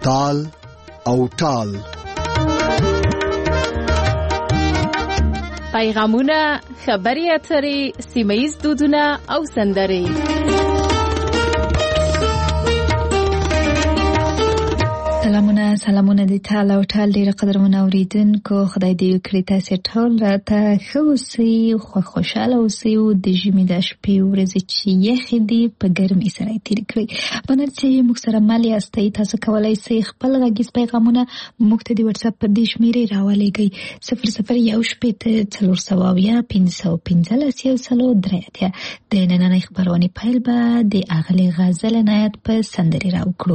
تال او ټال. پیغامونه، خبري اترې، سیمه‌ییز دودونه او سندرې. سلامونه د ټال او ټال ډېر قدرمن اوریدونکو، خدای دې وکړي تاسو ټول راته ښه اوسئ، خوشاله اوسئ او د ژمي د شپې ورځې چې یخې دي په ګرمۍ سره تېرې کړئ. مننه چې موږ سره مل یاستئ. تاسو کولی شئ خپل غږیز پیغامونه موږ ته د واتساپ پر دې شمېرې راولېږئ 00141515 د نننۍ خپرونې پیل به د اغلې غزل عنایت په سندرې راوکړو.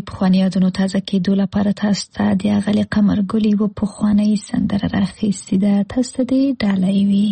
د پخواني یادونو تازه کېدو لپاره تاسو ته د اغلې قمرګلې و پخوانۍ سندره راخیستې ده. تاسو ته دې ډالۍ وي.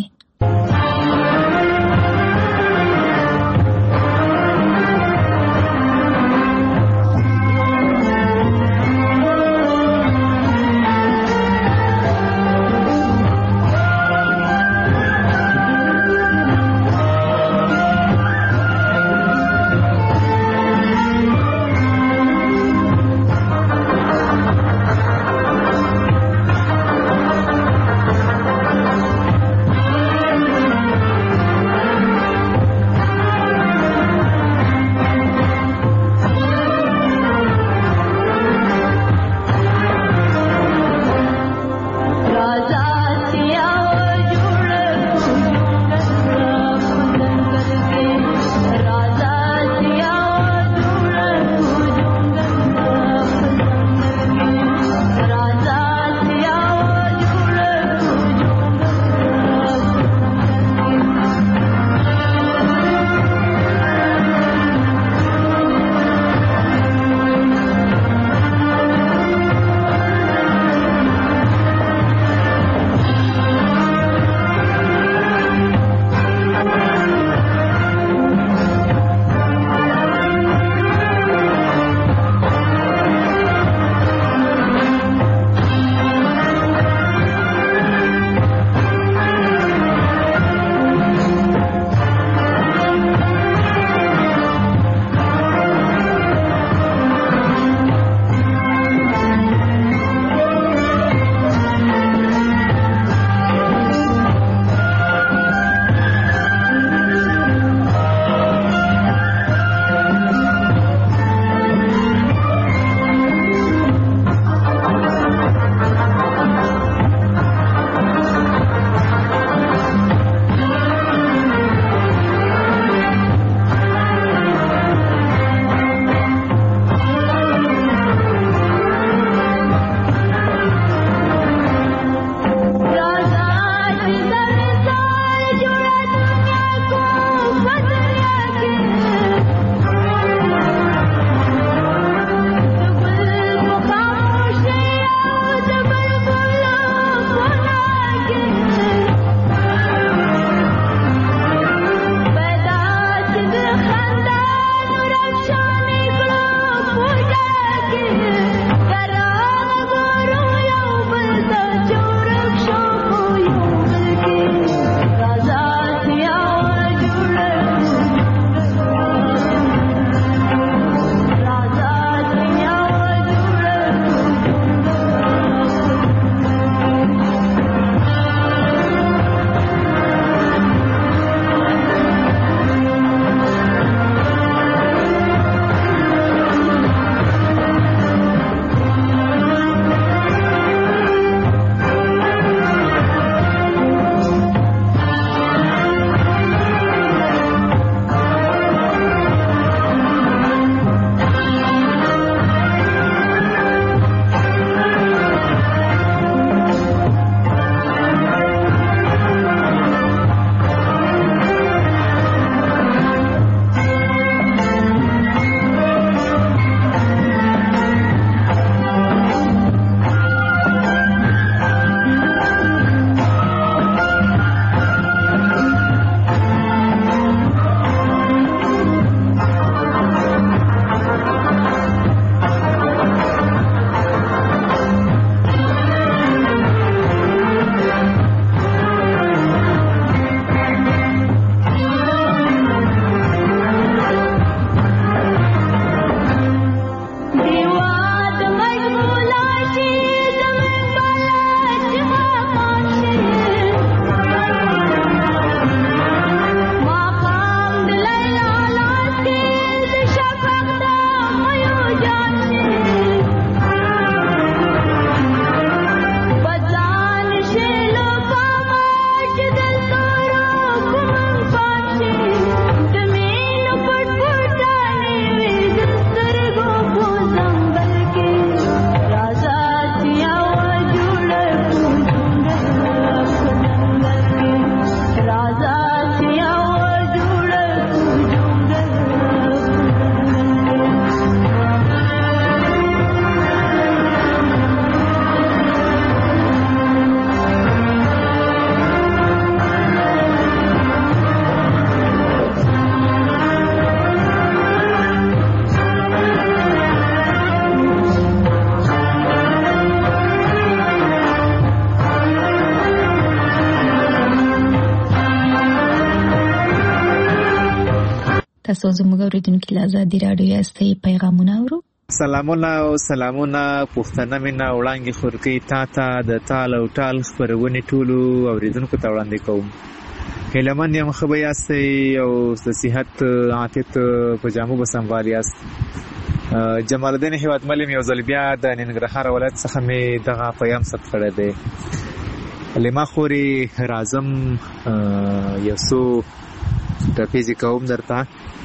تاسو زموږ اوریدونکو له ازادي راډیو یاستئ پیغامونه اورو. سلامونه پښتنه مینا وړاندې خورکی تا د تال او ټال خبرونه ټولو اوریدونکو ته وړاندې کوم. هلمند یم خو به یاستئ او د صحت عافیت په جامو به سموال یاست. جمال الدین هیوادمل یو ځل بیا د ننګرهار ولایت څخه مې دغه پیغام ثبت کړی دی. لما خوري راځم یو څو ټپې کوم درته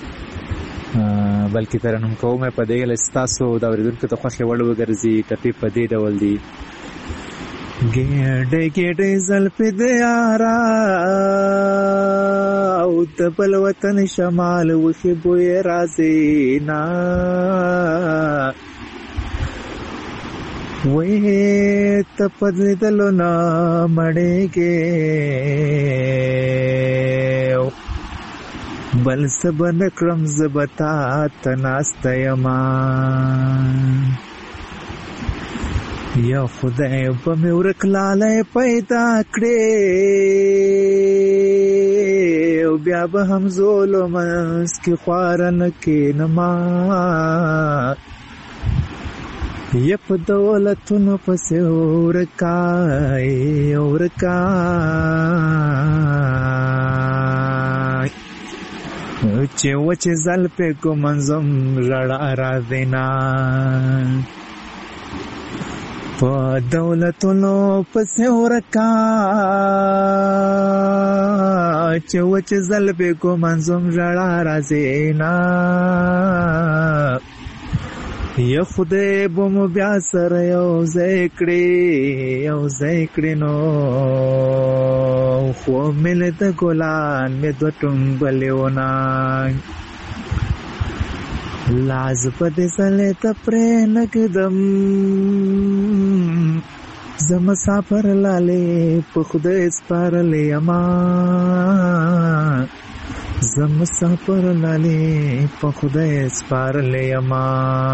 بلکې ترنم کوم په دې لستاسو د اوریدونکو ته خوښ وړ وګرځي. ټپې په دې ډول دي: ګډې زلفې د یارا او د بل وطن شمال وخې بوی راځي نا وې ته په دلو نه مړېږې بل سبن کرم زبتا تناسته یما یا خدای په مې ورکلاله پیدا کړې او بیا به هم ظلمس کې خوارن کې نما یا په دولتونو پسې ورکای چې وچې زلفې کو منظم رړا را دینا په دولتونو پسې ورکای چې وچې زلفې کو منظم رړا را دینا یا خدای بومو بیا سره یو ځای کړي نو خو مل د ګلان مې دو ټومبلې ونه لاز په دې سلې ته پرې نکدم زه مسافر لالې په خدای سپارلې یما زه مسافر لالې په خدای سپارلې یما.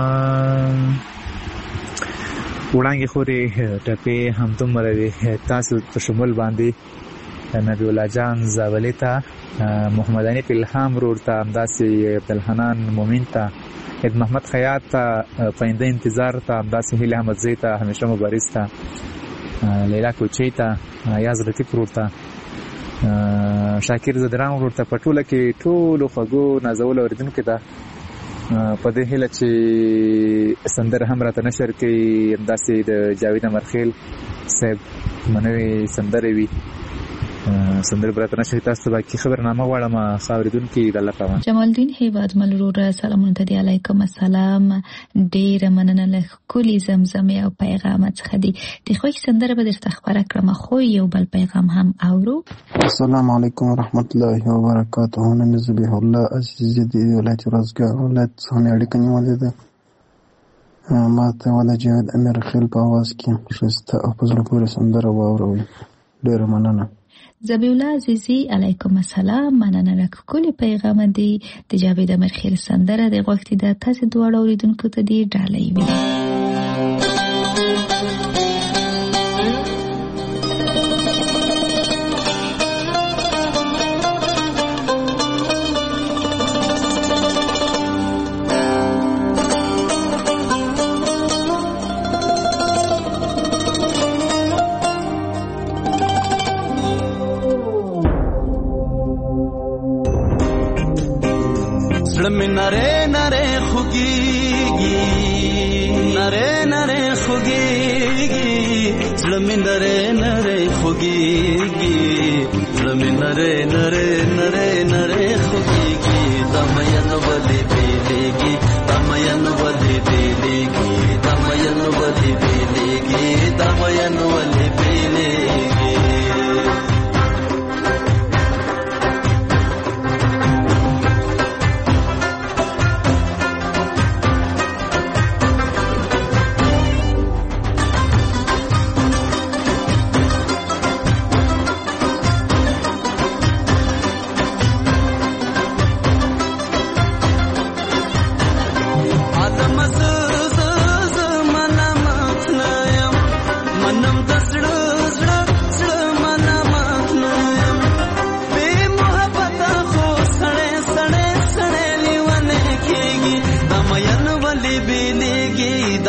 وړاندې خوري ټپې همدومره وي تاسو په شمول باندې نبی الله جان زاولی ته محمد حنیف الهام رور ته همداسې عبدالحنان مومن ته عید محمد خیاط ته پاینده انتظار ته همداسې هیله احمدزی ته همیشه مبارز ته لیلا کوچی ته یاز رتیف رور ته شاکر زدران رور ته په ټوله کې ټولو خوږو نازولو اوریدونکو ته په دې هیله چې سندره هم راته نشر کوي همداسې د جاوید امرخیل صاحب منوي سندرې وي سندر براتنا شهید تاسو باقي خبرنامه غواړم خاوریدونکو د الله پامان. جمال الدین هیوادمل ورور سلامونه ته علیکم السلام. ډیر مننه له کلی زمزمه او پیغام څخه دی د خوښ سندره به درته خبره کړم خو یو بل پیغام هم اورو. السلام علیکم ورحمت الله وبرکاته. نن زبیح الله عزیز دی ولایت رزګار ولایت څخه اړیکه نیولې ده ما ته ولې جاوید امیر خیل په आवाज کې شسته او په زړه پورې سندره واوروي. ډیر مننه. زبیح الله عزیزی علیکم السلام. مننه له کلی پیغام دی د جاوید امیر خیل سندره د غوښتي د تاسو دواړو اوریدونکو ته دی ډالۍ وي. نره نره خوگیگی نره نره خوگیگی زلمی نره نره خوگیگی زلمی نره نره نره نره خوگیگی دمین ولی بیلیگی دمین ولی بیلیگی دمین ولی بیلیگی دمین ولی بیلیگی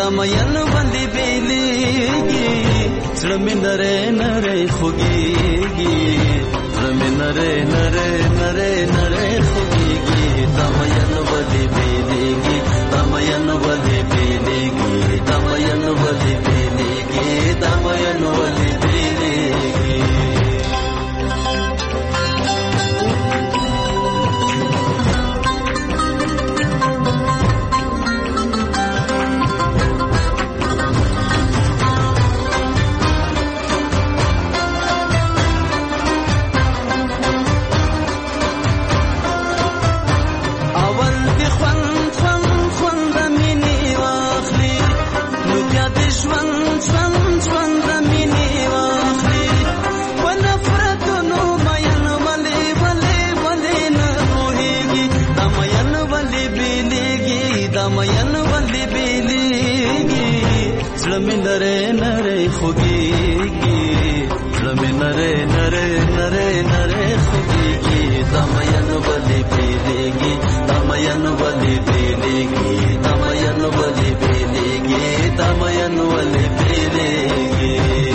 دمین باندې بیلیږي زړه مې نری نری خوږیږي زړه مې نری نری نری نری خوږیږي دمین باندې بیلیږي دمین باندې بیلیږي دمین باندې بیلیږي دمین باندې بیلیږي دمین باندې بیلیږي زړه مې نری نری خوږیږي زړه مې نری نری نری نری خوږیږي دمین باندې بیلیږي دمین باندې بیلیږي دمین باندې بیلیږي دمین باندې بیلیږي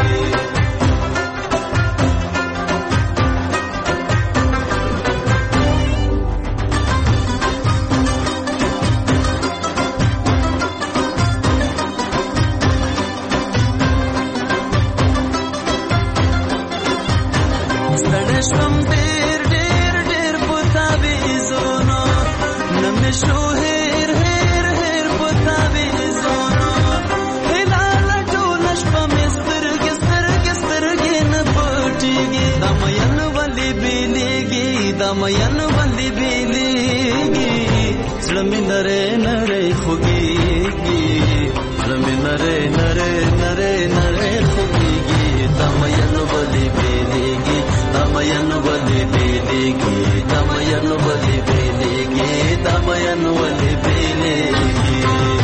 دمین باندې بیلیږي زړه مې نری نری خوږیږي زړه مې نری نری نری نری خوږیږي دمین باندې بیلیږي دمین باندې بیلیږي دمین باندې بیلیږي دمین باندې بیلیږي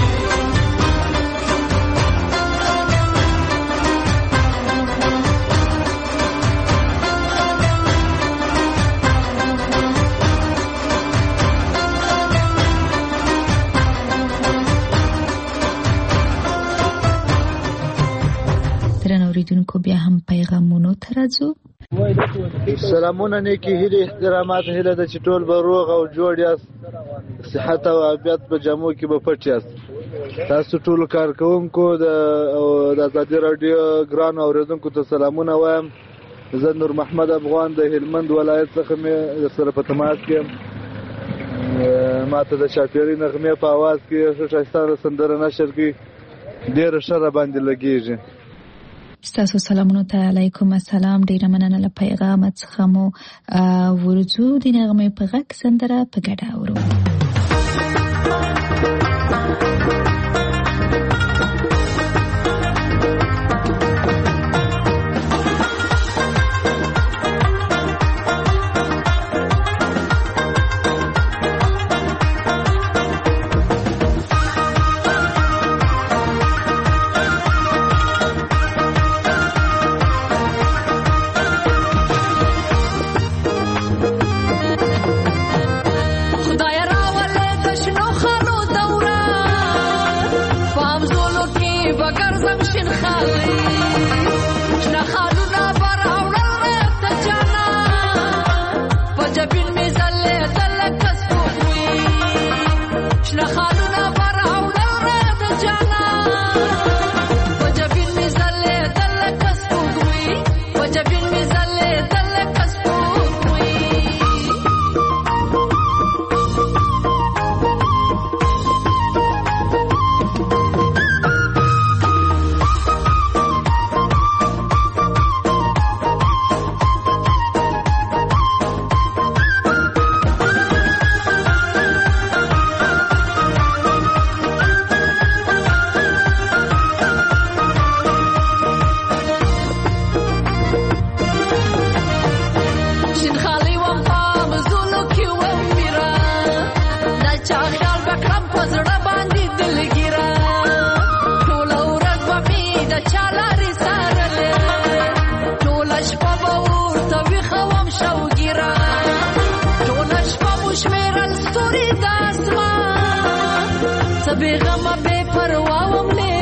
اوریدونکو بیا هم پیغامونو ته راځو. سلامونه نیکی هیله احترامات هیله د چټول به روغ او جوړ یاست صحت او عافیت په جامو کې به پټ یاست تاسو ټول کارکونکو د آزادي رادیو ګران اوریدونکو ته سلامونه وایم زه نور محمد افغان د هلمند ولایت څخه مې سره په تماس کې ماته د شاپيري نغمه په आवाज کې شایسته سندره نشر کې ډېر شر باندې لګیږي ستاسو سلامونو ته علیکم السلام ډیره مننه له پیغام څخه مو ورځو د نغمه په غږ سندره په ګډه اورو بیغمه بے پروا و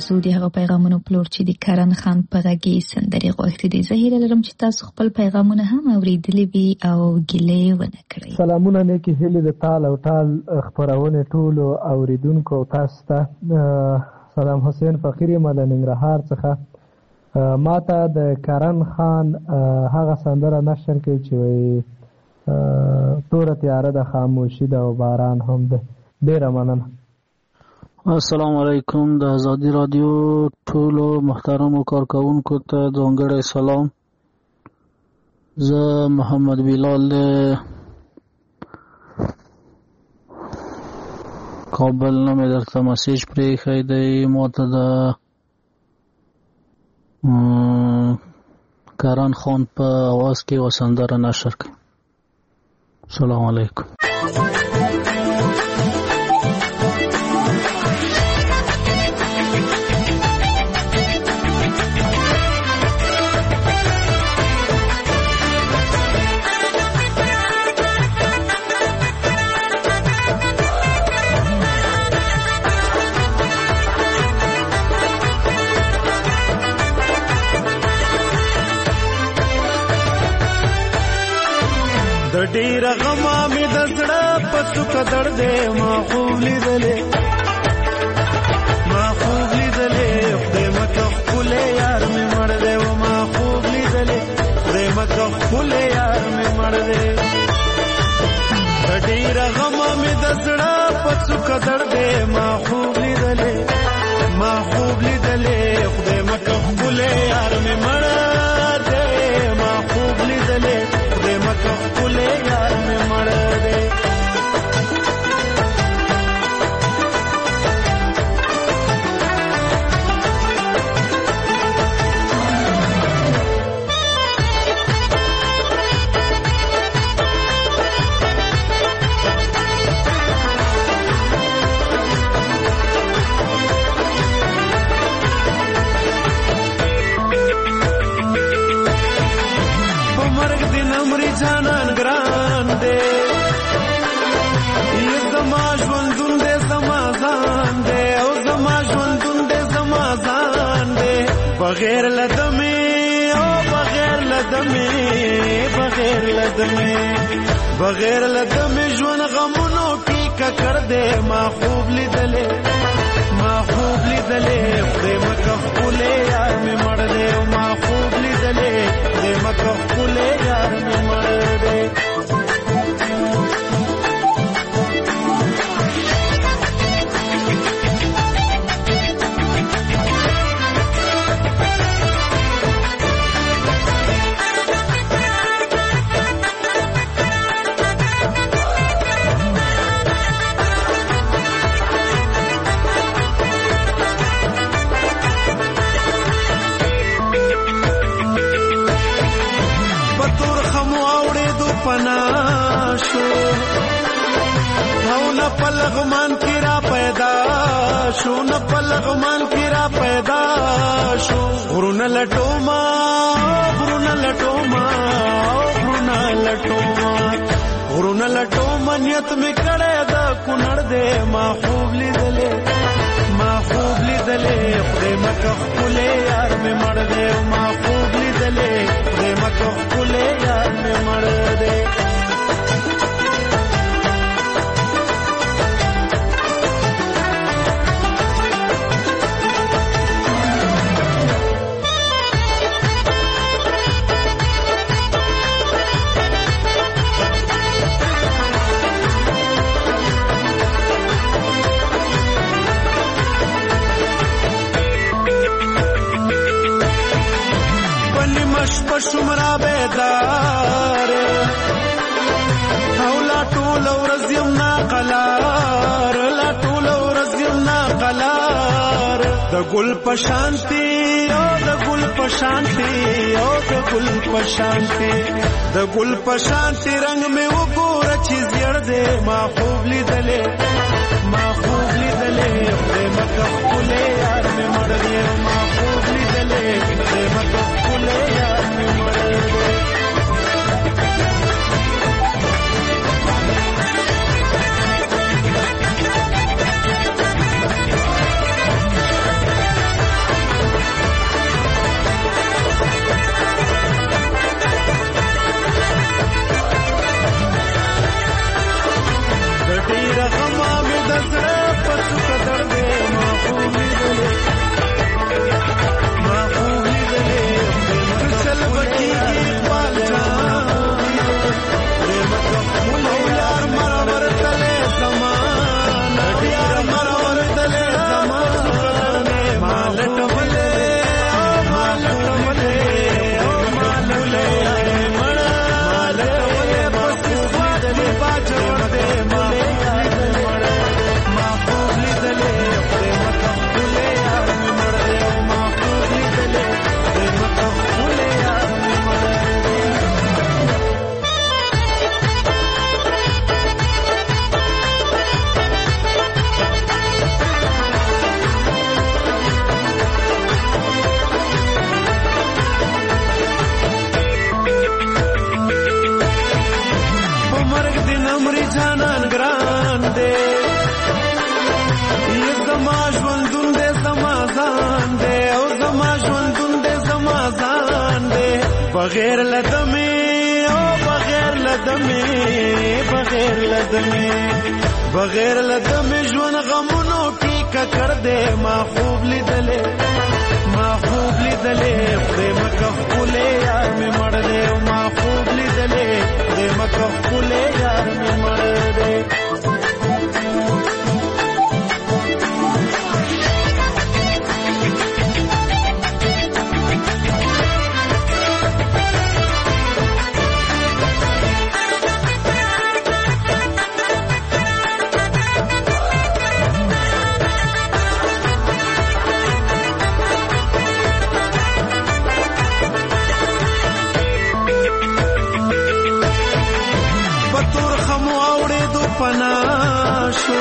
تاسو د هغه پیغامونو پلور چې د کرن خان په غږی سندري غوښتي دي. زه هیله لرم چې تاسو خپل پیغامونه هم اوریدلی وي او ګیلې ونه کړئ. سلامونه نیکی هیلې د تال او تال خبرونه ټولو اوریدونکو تاسو ته. سلام حسین فقیری مدن ننګرهار څخه. ماته د کرن خان هغه سندره نشر کوي چې وایي تور تیاره د خاموشي د باران هم ده. ډیره مننه. السلام علیکم. د ازادي رادیو ټولو محترمو کارکونکو ته ځانګړی سلام. زه محمد بلال کابل نه مې درته مسیج پرېښی دی. ما ته د کرن خان په اواز کې یوه سندره نشر کړئ. السلام علیکم. ډیر غما می د زړه په څوک درده ما خوب لیدلې خدای مکه خپل یار می مړ دی و ما خوب لیدلې خدای مکه خپل یار می مړ دی. ډیر غما می د زړه په څوک درده ما خوب لیدلې خدای مکه خپل یار می مړ دی ما خوب لیدلې خدای مکه خپل یار می مړ دی. جانان ګران دے یو زما ژوندون دے زما ځان دے او زما ژوندون دے زما ځان دے بغیر لدمه او بغیر لدمه ژوند غمونو کی ککړ دے. ما خوب لیدلې خدای مکه خپل یار می مړ دے ما خوب لیدلې خدای مکه خپل یار می مړ دے. پناشو او نه پلغمان کی را پیدا شو غرون لټوما نیت می کړه دا کونړ دے ما خوب لیدلې خدای مکه خپل یار می مړ دے ما خوب لیدلې خدای مکه خپل یار می مړ دے. شمرا بیدار او لا ټول ورځ یم نا قلار د ګل پشانتی رنگ میں وګور چې زیړ دے ما خوب لیدلې خدای مکه خپل یار می مړ دی ما خوب لیدلې خدای مکه خپل یار می مړ دی. جانان ګران دې زما ژوندون دې زما ځان دې او زما ژوندون دې زما ځان دې بغیر لدمه او بغیر لدمه بغیر لدمه ژوند غمونو کې ککړ دې ما خوب لیدلې خدای مکه خولې یار مې مړ دې ما خوب لیدلې خدای مکه خولې یار مې مړ دې پناشو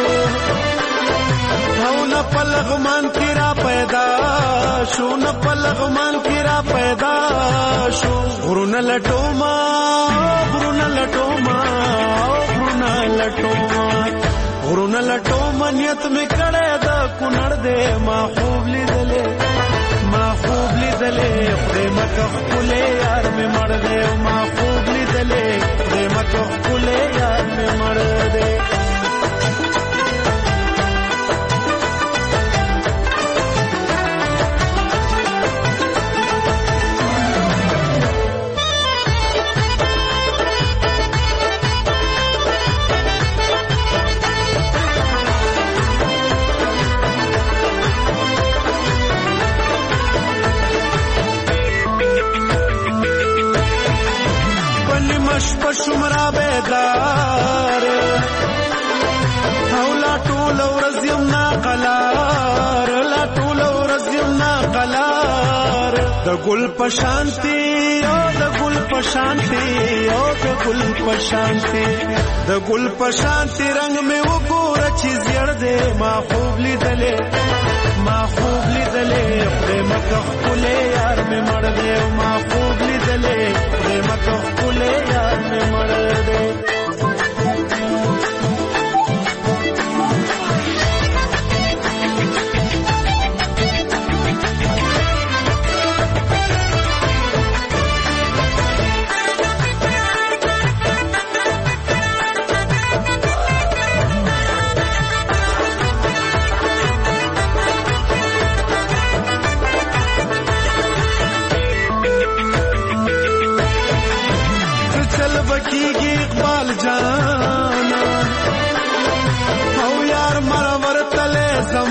او نه پلغمان کی را پیدا شو نه پلغمان کی را پیدا شو غرونه لټوما نیت می کړه دا کونړ دې ما خوب لیدلې خدای مکه خولې یار می مړ دې ما خوب لیدلې خدای مکه خولې یار می مړ دې شمرا بیدار او لا ټول ورځ یم ناقلار د ګل پشانتی د ګل پشانتی رنگ می وګوره چې زیړ دې ما خوب لیدلې خدای مکه خولې یار مې مړ دې ما خوب لیدلې خدای مکه خولې یار مې مړ دې بکیږي اقبال جانا او یار مرور تله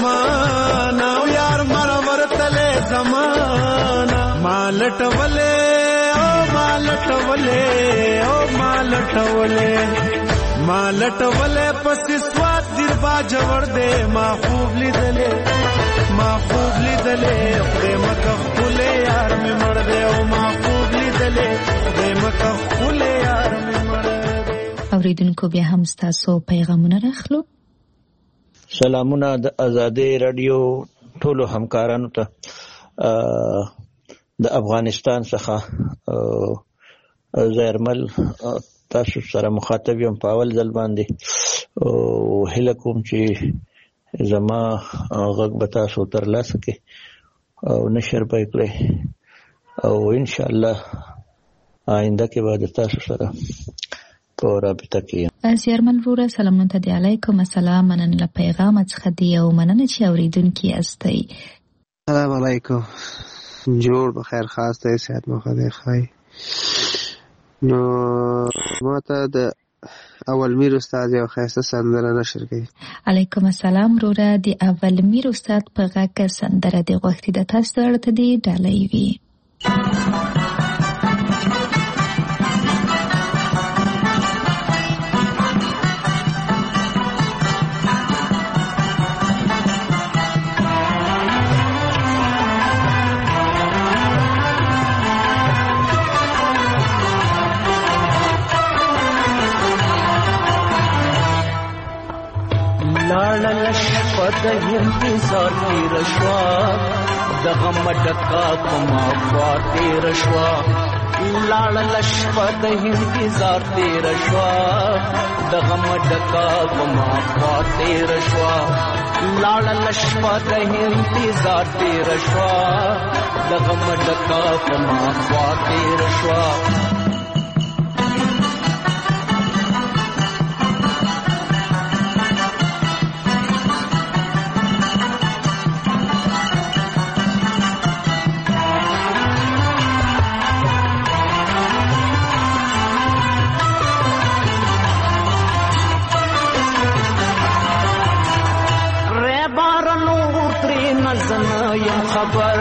زمانہ مالټولې پس سواد دیر باجور دې ما خوب لیدلې خدای مکه خولې یار مې مړ دې او ما خوب لیدلې خدای مکه خولې یار مې مړ دې. اوریدونکو بیا هم تاسو پیغامونه راخلو. سلامونه د آزادۍ رادیو ټولو همکارانو ته د افغانستان څخه زیرمل تاسو سره مخاطب یم په اول ځل باندې او هیله کوم چې زما غږ به تاسو ترلاسه کړي او نشر به کړئ او ان شاء الله آینده کې به تاسو سره په رابطه کې زیرمل وروره سلامونه ته علیکم السلام مننه پیغام څخه دی او مننه چې اوریدونکي استئ. سلام علیکم جوړ بخیر خاص ته صحت مو خدای خای. نو ماته د اول میر استاد یو خاصه سندره نشر کړي. علیکم السلام وروره د اول میر استاد په غږ سندره د غوښتي د تاسو درته دی ډالۍ وی. د انتظار تیر شوا د غم ډکا په ما خوا تیر شوا لاړه شپه د انتظار تیر شوا د غم ډکا په ما خوا تیر شوا لاړه شپه د انتظار تیر شوا د غم ډکا په ما خوا تیر شوا یم خبر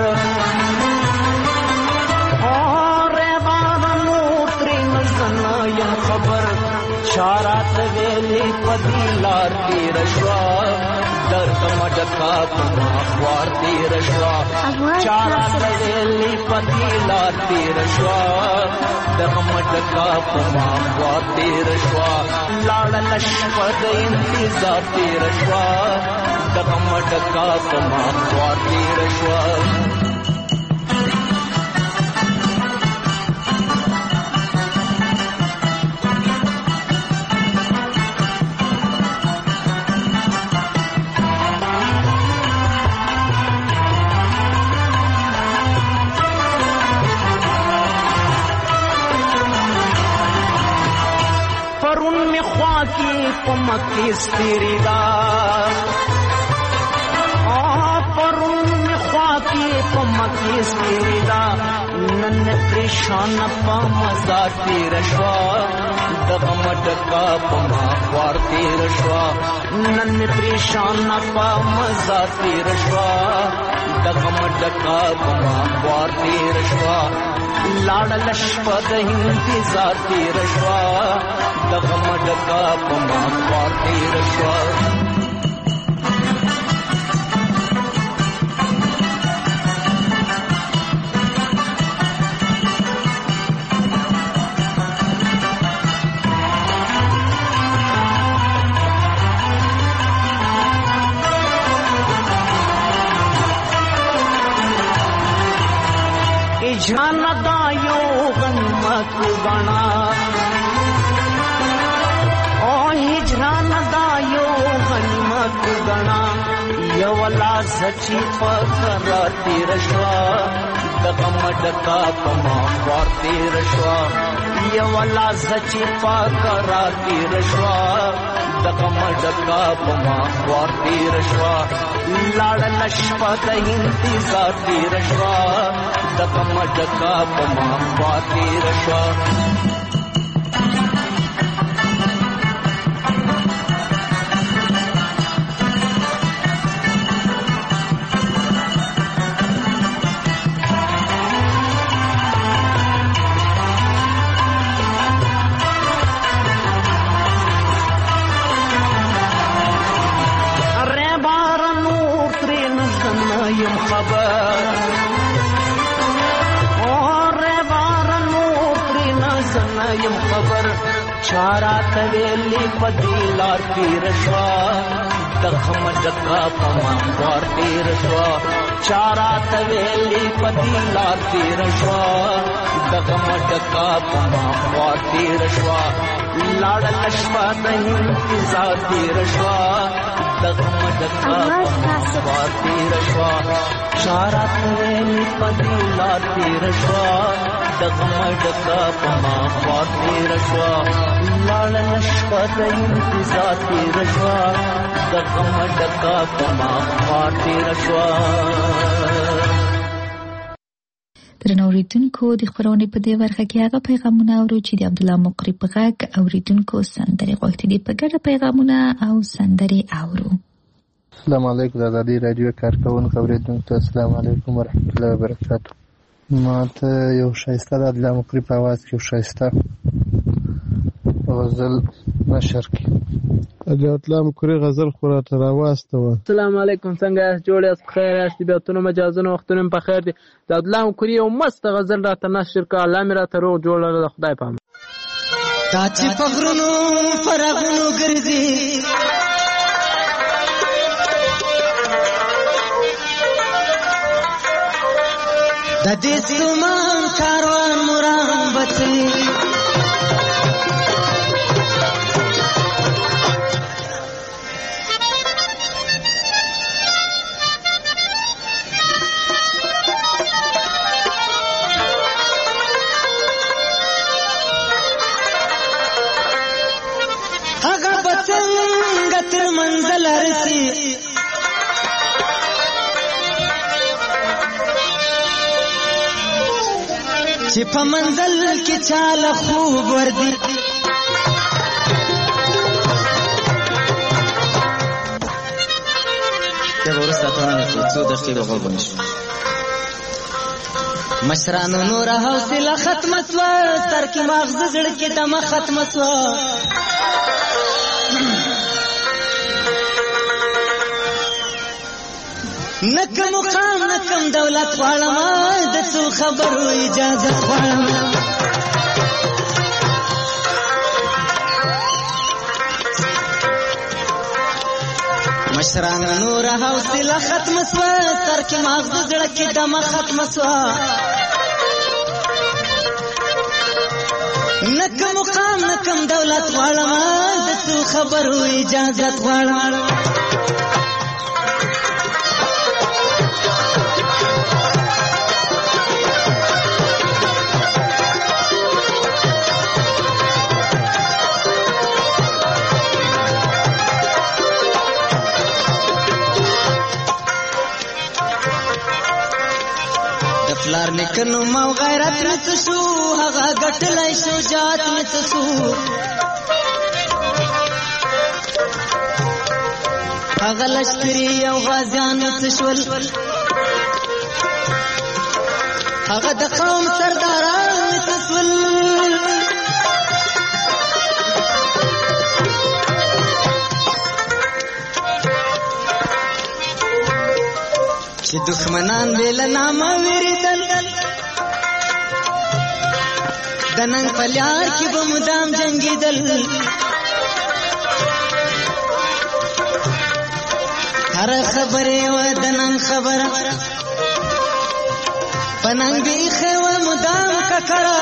اور بارنو ترین زنا یم خبر چارات ویلی پدی لار تیر شوا درد مڈکا پما خوار تیر شوا چارات ویلی پدی لار تیر شوا درد مڈکا پما خوار تیر شوا لاړ لشپد انتظار تیر شوا دغم ډکا پما خوار تیر شوا پرون می خوا کی پمکی ستیری دا پمکی سپیدا نن پریشان پا مزا تیر شوا دغم ڈکا پما خوار تیر شوا نن پریشان پا مزا تیر شوا دغم ڈکا پما خوار تیر شوا لاړ لشپا د انتظار تیر شوا دغم ڈکا پما خوار تیر شوا جان دایو غنمت گنا او هجران دایو غنمت گنا یو لا سچی پکر تیر شوا دغم ډکا پما خوار تیر شوا یو لا سچی پکر تیر شوا دغم ډکا پما خوار تیر شوا لاړ لشپا د انتظار تیر شوا دغم ډکا پما خوار تیر شوا یم خبر اور بارنو ترین زنا یم خبر چارات ویلی پدی لار تیر شوا دغم ډکا پما خوار تیر شوا چارات ویلی پدی لار تیر شوا دغم ډکا پما خوار تیر شوا لاړ لشپا د انتظار تیر شوا دغم ډکا پما خوار تیر شوا چارات ویلی پدی لار تیر شوا دغم ډکا پما خوار تیر شوا لاړ لشپا د انتظار تیر شوا دغم ډکا پما خوار تیر شوا درنو اوریدونکو د خبرونې په دې برخه کې هغه پیغامونه اورو چې د عبد الله مقری په غږ اوریدونکو سندرې غوښتي دي په ګډه پیغامونه او سندرې اورو. السلام علیکم د ازادي رادیو کارکونکو اوریدونکو ته السلام علیکم ورحمت الله وبرکاته. ما ته یو شایسته د عبد الله مقری په आवाज کې یو شایسته غزل نشر کړي. د عبد الله مقری غزل خو راته راواسته و. السلام علیکم څنګه یاست؟ جوړ یاست؟ بخیر یاست؟ بیتونه مجازونه وختونه په خیر دي. د عبد الله مقری یو مست غزل راته نشر کړه. الله مې راته روغ جوړ لره د خدای پام. تا چې پغرونو فرغونو ګرځي د دې سمان کاروان مرام بچي هغه بڅنګ تر منزل رسي چې په منزل کې چاله خوب وردی دا ورسته ته څو دقیقې وغوښتل شو مشرانو نور حوصله ختم سوا سر کې مغز زړه کې دمه ختم سوا نکم مقام نکم دولت غواړم د څو خبرو اجازه غواړم مشران نور حوصله ختم سوا سر کې مغز زړه کې دمه ختم سوا نکم مقام نکم دولت غواړم د څو خبرو اجازه غواړم پلار نکنو مو غیرت نتشو هغه ګټلای شجاعت نتشو هغه لشکري او غازیان نتشول هغه د قوم سرداران نتشول چې دښمنان بل نامه وریدل د نن په لار کې به مدام جنگیدل هر خبره و د نن خبره پننګ بیخه و مدام ککړه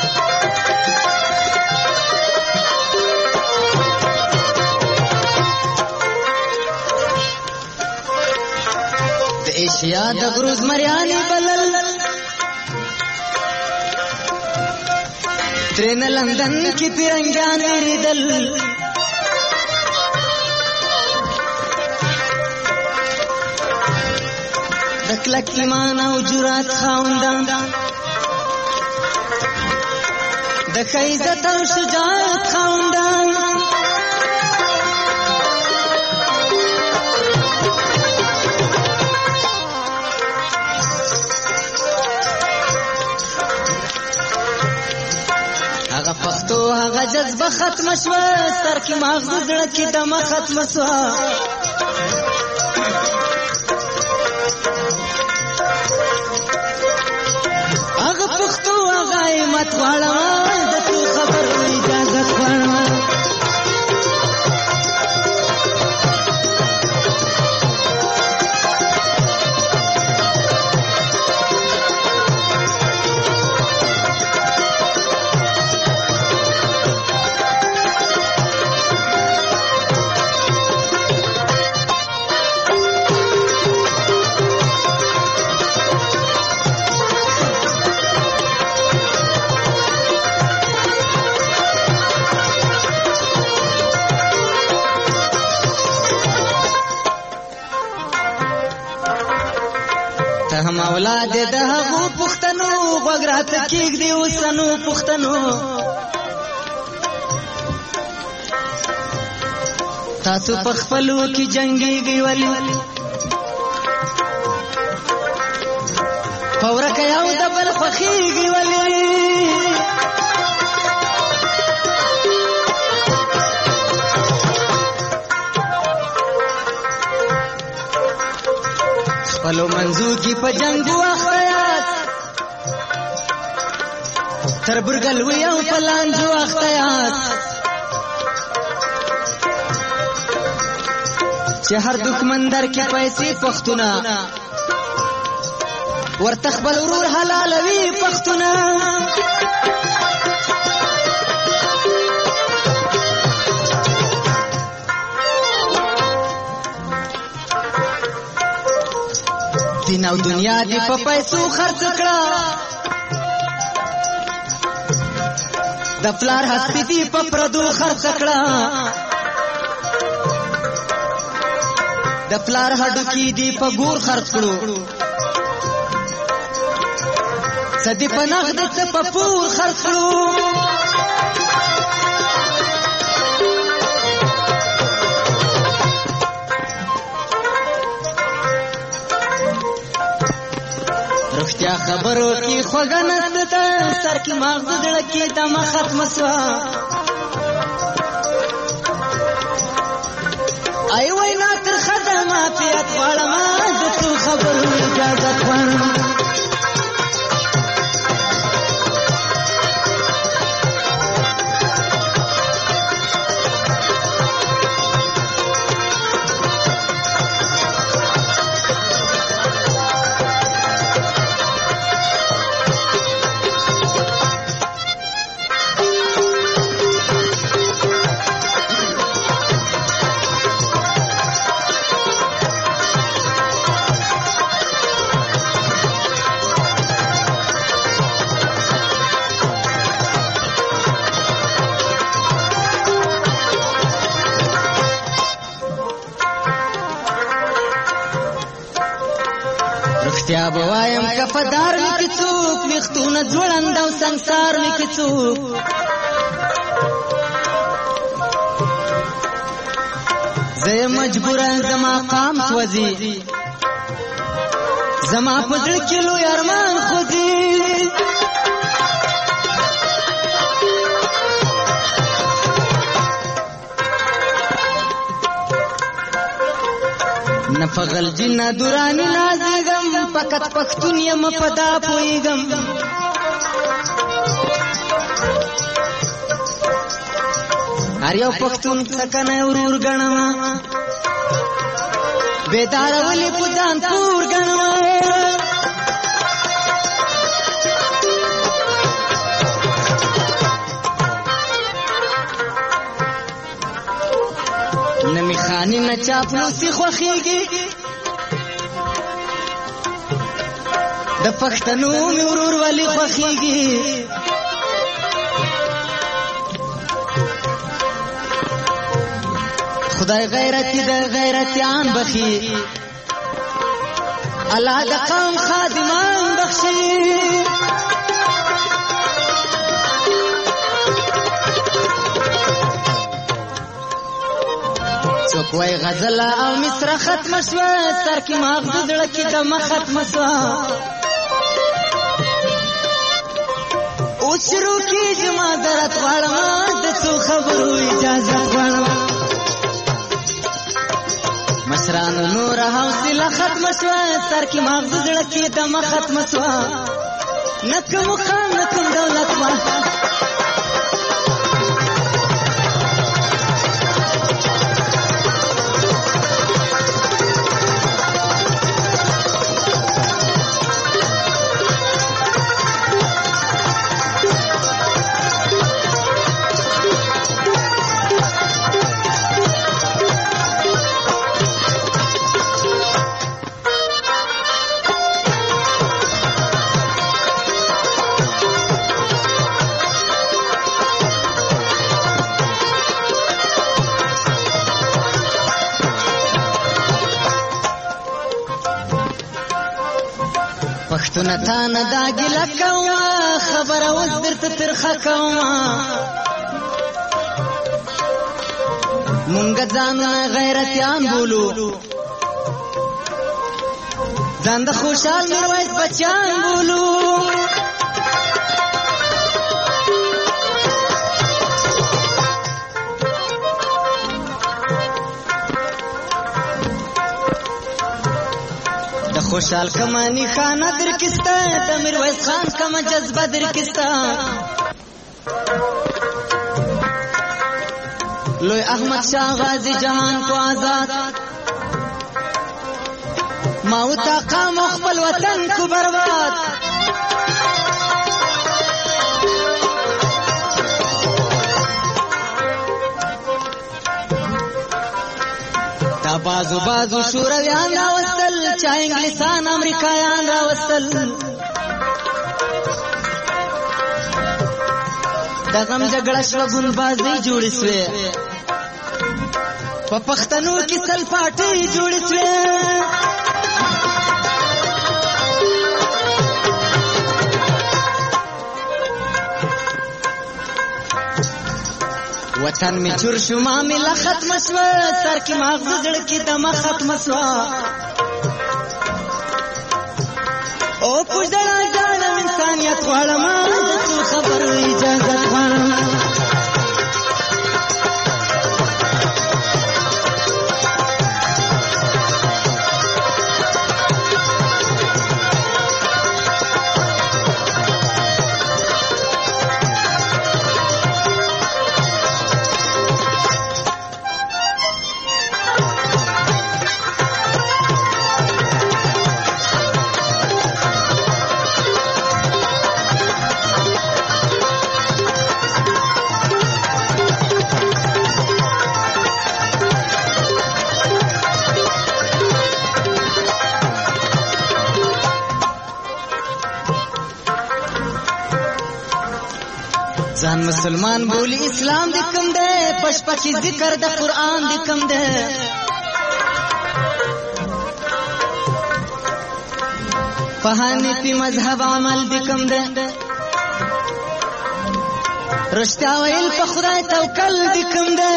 ایشیا د غروز مریانی بلل ترین لندن کی پیرنگان ریدل دکلک ایمان او جرات خاوندان دک عزت او شجاعت خاوندان هغه پښتو هغه جذبه ختم شوه سر کې مغز زړه کې دمه ختم شوه هغه پښتو هغه همت غواړم د څو خبرو اجازه غواړم هم اولاد د هغو پښتنو غوږرات کېږدي اوسنو پښتنو تاسو په خپلو کې جنګېږئ ولې په ورکه یو د بل خوښېږئ ولې خپلو منځو کې په جنګ واخیات تر برګلوي او په لانجو اخیات چې هر دښمن در کې پیسې پښتونه ورته خپل ورور حلالوي پښتونه دین او دنیا دی په پیسو خرڅ کړه د پلار هستی دی په پردو خرڅ کړه د پلار هډو کې دی په ګور خرڅ کړو سدی په نغد څه په پور خرڅ کړو رښتیا خبرو کې خوږه نسته سر کې مغز زړه کې دمه ختمه سوه ای وینا ترخه ده معافیت غواړمه د څو خبرو اجازت غواړم رښتیا به وایم کفدار مې کې څوک ویښتونه ځوړند او سنګسار مې کې څوک زه یې مجبوره زما قام سوځي زما په زړه کې لوی ارمان خوځي نه فغل جنه دورانی نازیږم فقط پښتون یم په دا پوهېږم هر یو پښتون څکنی ورور ګڼم بیداره ولې په ځان پور ګڼم نه می خاني نه چاپلوسي خوښېږي د پښتنو مې ورور ولې خوښېږي خدای غیرتي د غیرتیان بخي الله د قوم خادمان بخشي څوک وای غزل او مصر ختم شوه سر کې مغز زړه کې دمه ختم شوه اوس شروع کېږي ما درد غواړم د څو خبرو اجازه غواړم مشرانو نور حوصله ختم شوه سر کې مغز زړه کې دمه ختم شوه نه کوم خان نه کوم دولت پښتونه تا نه دا ګیله کومه خبره اوس درته ترخه کومه مونږ ځانونه غیرتیان بولو ځان د خوشحال میرویس بچیان بولو خوشحال کمانی خانه در کستا د میرویس خان کما جذبه در کستا لوی احمد شاه غازی جهان کو آزاد ما وتا خپل وطن کو برباد دا بازو شورویان راوستل چا انګلیسان امریکایان راوستل دا غم جګړه شوګون بازي جوړې سوې په پښتنو کې سل پاټې جوړې سوې وطن می چور شو معامله ختم شو سر کې مغز زړه کې دمه ختم شو او پوجړه ځان انسانيت غواړم څه خبر اجازه غواړم ځان مسلمان بولی اسلام دې کوم دې پشپکی ذکر د قران دې کوم دې فهانی په مذهب عمل دې کوم دې رښتیا ویل په خدای توکل دې کوم دې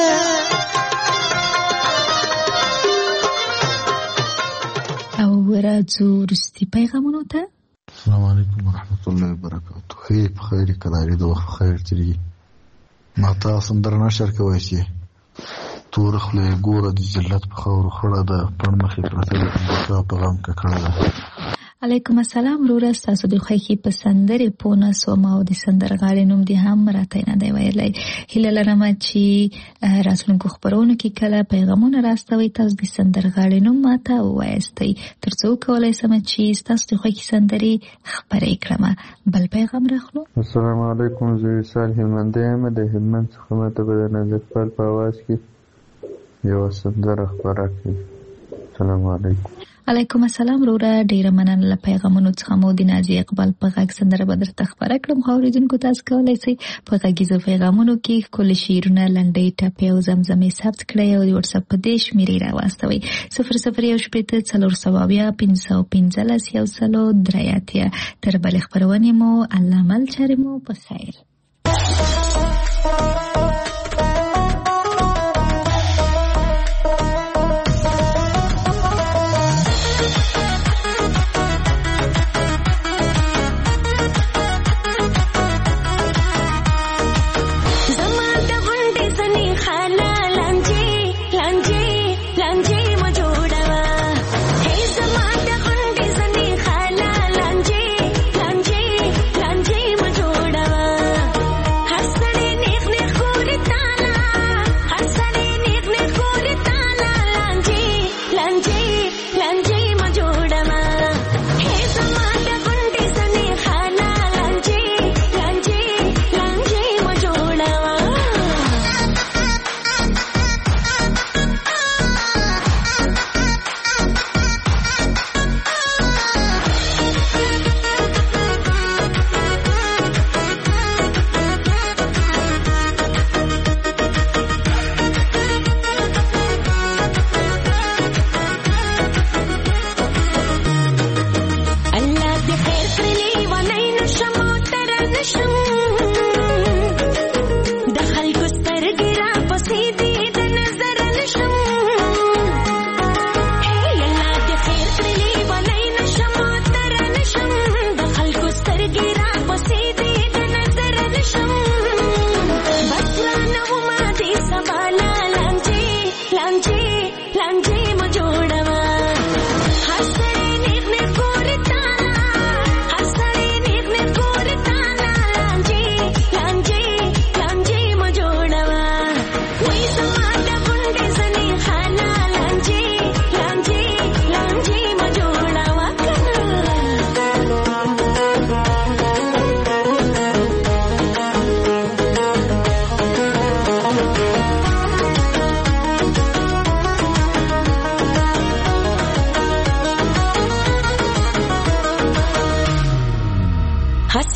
او راځو رستي پیغامونو ته. السلام علیکم ورحمت الله وبرکاته. خیر په خیر کلاري د وخت خیر تیری ما تاسو در نشر کوي چې تور خله ګوره د ذلت په خور خړه ده پړ مخې پرته د پیغام کړه. علیکم السلام وروره تاسو د خوښي پسندري پونه سوما او د سندرغاړي نوم دي هم راته نه دی ویلای. هیله لرم چې راتلونکو خبرونو کې کله پیغامونه راستوي تاسو د سندرغاړي نوم ماته وایستئ ترڅو کولای سم چې تاسو د خوښي سندري خبرې کړم. بل پیغام راخلو. السلام علیکم زه صالح منده د هلمند څخه ماته په نظر په आवाज کې یو سندره خبره کوي. السلام علیکم. علیکم السلام وروره ډیره مننه له پیغامونو څخه مو د نازي اقبال په غږ سندره به درته خبره کړم. خو اوریدونکو تاسو کولی شئ په غږیزو پیغامونو کې ښکلي شعرونه لنډۍ ټپې او زمزمې ثبت کړئ او د وټساپ په دې شمېرې راواستوئ 00141515 تر بلې خپرونې مو الله مل چارې مو په خیر. Hey,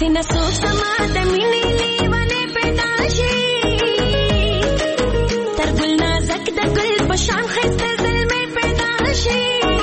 حسین سوک سما د مینې لیوانې پیدا شي تر ګل نازک د ګل په شان ښایسته زلمې پیدا شي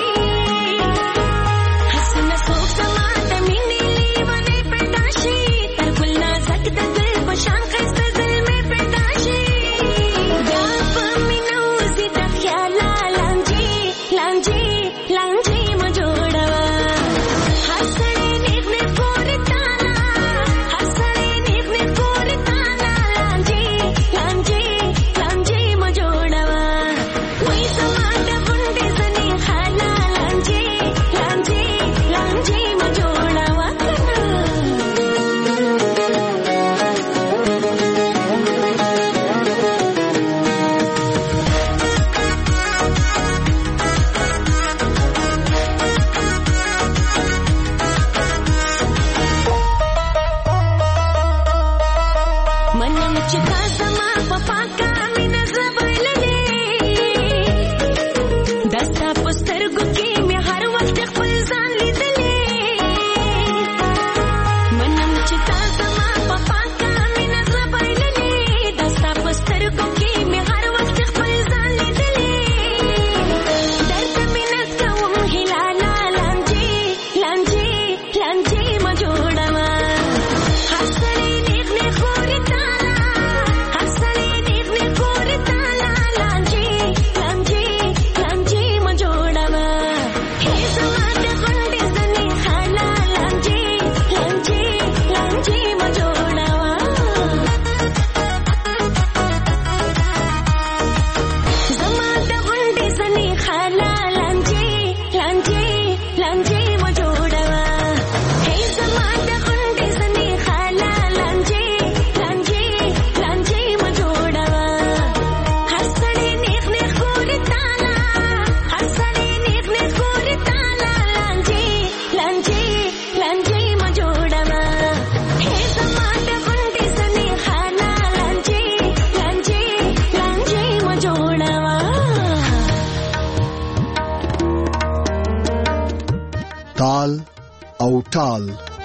حسین سوک سما د مینې لیوانې پیدا شي تر ګل نازک د ګل په شان ښایسته زلمې پیدا شي دا په مینه وزي د خیاله لانجې لانجې لانجې مه جوړوه هر سړی نیغ نیغ ګوري تاله هر سړی نیغ نیغ ګوري تاله لانجې لانجې لانجې مه جوړوه وایي زما د غونډې ځنې خاله لانجې لانجې لانجې مه جوړوه منم چې تا زما په پاکه مینه زړه بایللی دا ستا په سترګو کې مې هر وخت خپل ځان لیدلی منم چې تا زما په پاکه مینه زړه بایللی دا ستا په سترګو کې مې هر وخت خپل ځان لیدلی درته مې نس کوم هلاله لانجې لانجې لانجې مه جوړوه هر سړی نیغ نیغ ګوري تاله هر سړی نیغ نیغ ګوري تاله لانجې لانجې لانجې مه جوړوه هې زما د غونډې ځنې خاله لانجې لانجې لانجې مه جوړوه زما د غونډې ځنې خاله لانجې لانجې لانجې مه جوړوه هې زما د غونډې ځنې خاله لانجې لانجې لانجې مه جوړوه هر سړی نیغ نیغ ګوري تاله هر سړی نیغ نیغ ګوري تاله لانجې لانجې لانجې مه جوړوه هې زما د غونډې ځنې خاله لانجې لانجې لانجې مه جوړوه تال او ټال.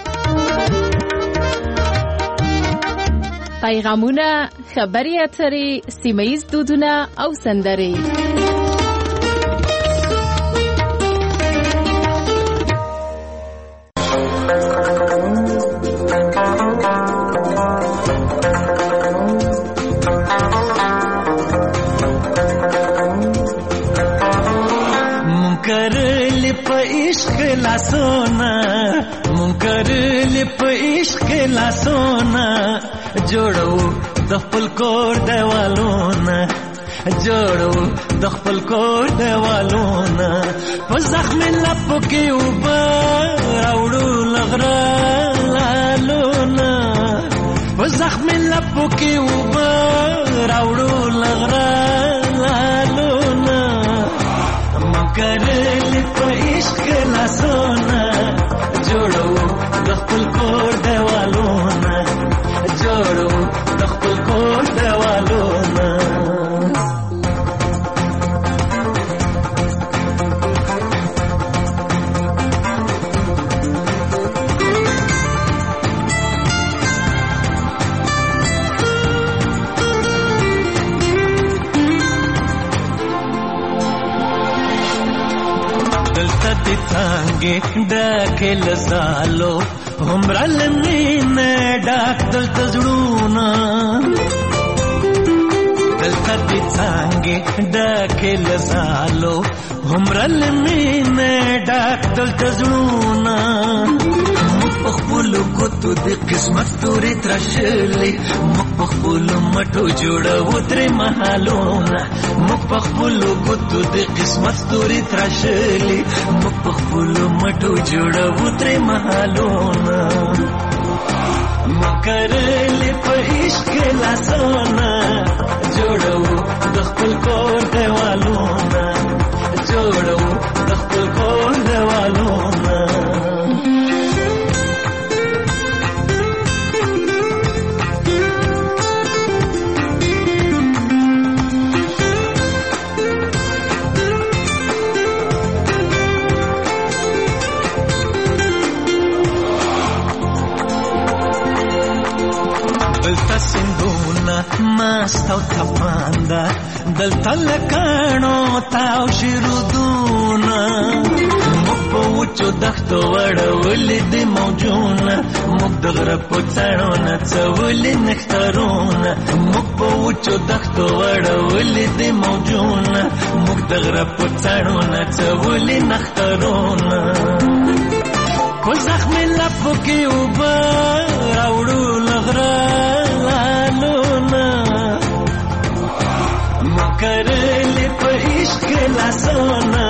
پیغامونه، خبري اترې، سیمه‌ییز دودونه او سندرې. منکرلی په عشق لاسونه منکرلی په عشق لاسونه جوړو د خپل کور دیوالونه جوړو د خپل کور دیوالونه په زخم لپو کې اوبه راوړو لغره لالونه په زخم لپو کې اوبه راوړو لغره لالونه منکرلی په عشق لاسونه جوړو د خپل کور دیوالونه جوړو د خپل کور دیوالونه دلته دې څانګې ډکې له زالو هومره له مینې ډک دلته زړونه دلته دې څانګې ډکې له زالو هومره له مینې ډک دلته زړونه موږ په خپلو ګوتو د قسمت ستوري تراشلې موږ په خپلو مټو جوړوو ترې مهالونه موږ په خپلو ګوتو د قسمت ستوري تراشلې موږ په خپلو مټو جوړوو ترې مهالونه منکرلی په عشق لاسونه جوړوو د خپل کور دیوالونه جوړوو د خپل کور دیوالونه خوبونه مست او تپانده دلته لکاڼو تاو شرودونه موږ په وچو دښتو وړولي دي موجونه موږ د غره په څاڼو نڅولي نښترونه موږ په وچو دښتو وړولي دي موجونه موږ د غره په څاڼو نڅولي نښترونه په زخمي لپو کې اوبه راوړو له غره لالونه مو کرلې په عشق لاسونه